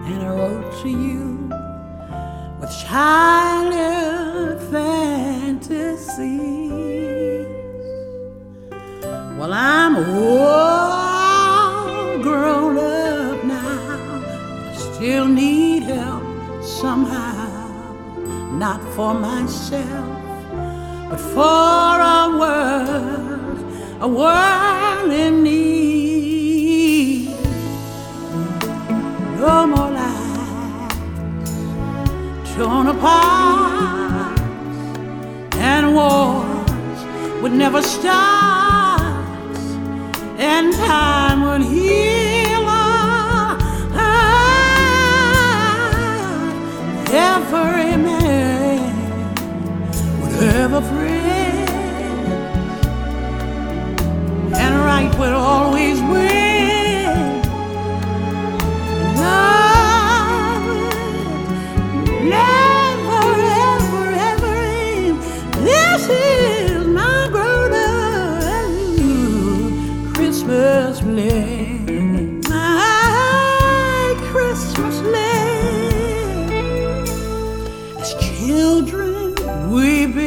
and I wrote to you with childhood fantasies. Well, I'm all grown up now, but I still need help somehow, not for myself, but for a world in need. No more lives torn apart, and wars would never start, and time would heal every man would have a friend, and right would always win. Love would never, ever, ever end. This is my grown-up Christmas list. My Christmas list. As children, we